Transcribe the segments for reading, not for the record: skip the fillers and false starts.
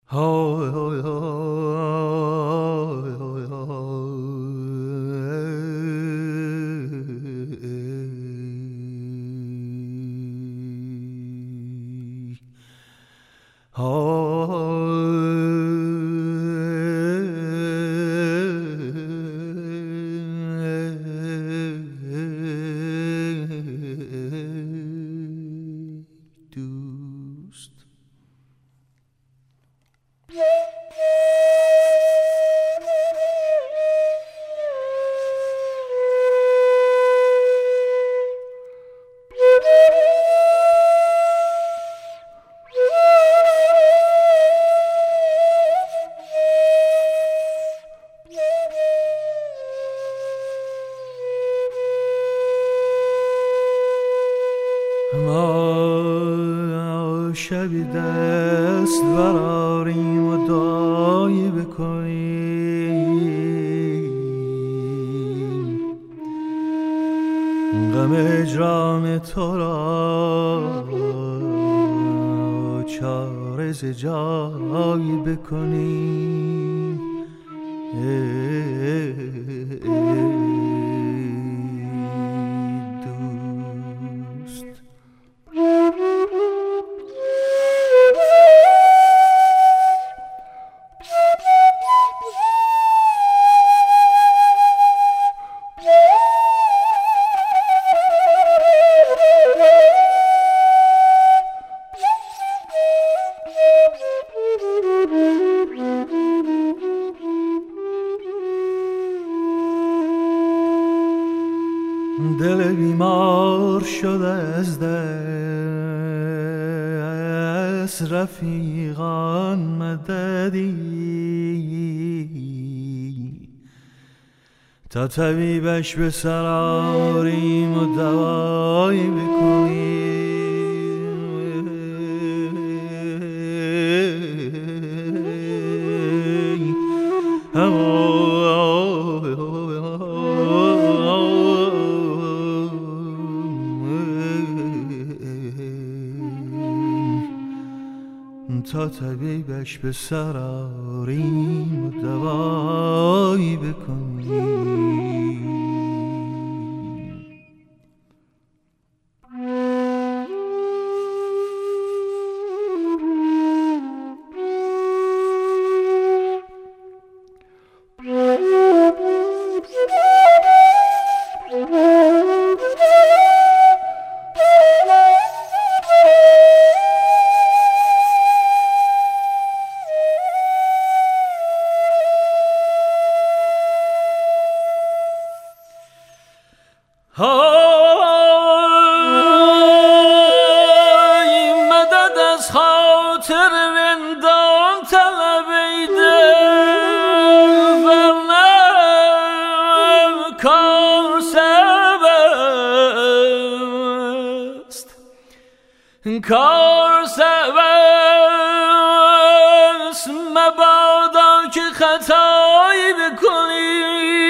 ما شبی دست براریم و دعایی بکنیم، غم اجرام تو را چاره ز جایی بکنیم. دل بیمار شده از دست رفیقان مددی، تا طبیبش به سر آریم و دوایی بکنیم. تا طبیبش به سر آریم و دوایی بکنیم. مدد از خاطر رندان طلبیده، ورنه کار سبب است، کار سبب است، مبادا که خطایی بکنی.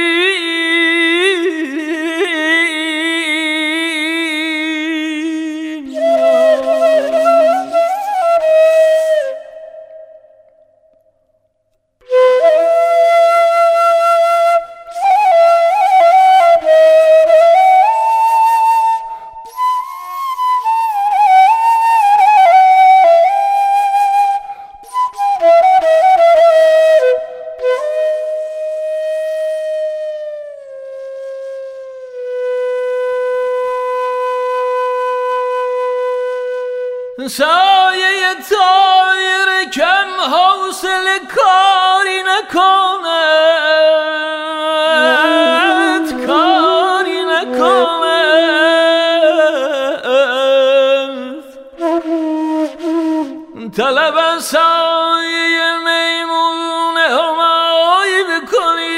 سایه طایر کم حوصله کاری نکند، کاری نکند. طلب از سایه میمون همایی بکنی.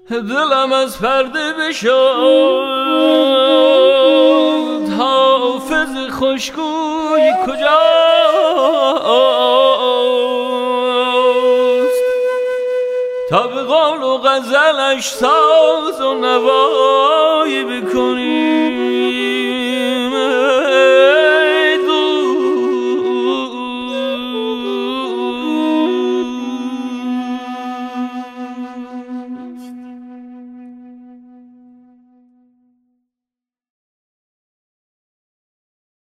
دلم از پرده بشد. حافظ خوشگوی کجاست تا به قول و غزلش ساز و نوایی بکنی؟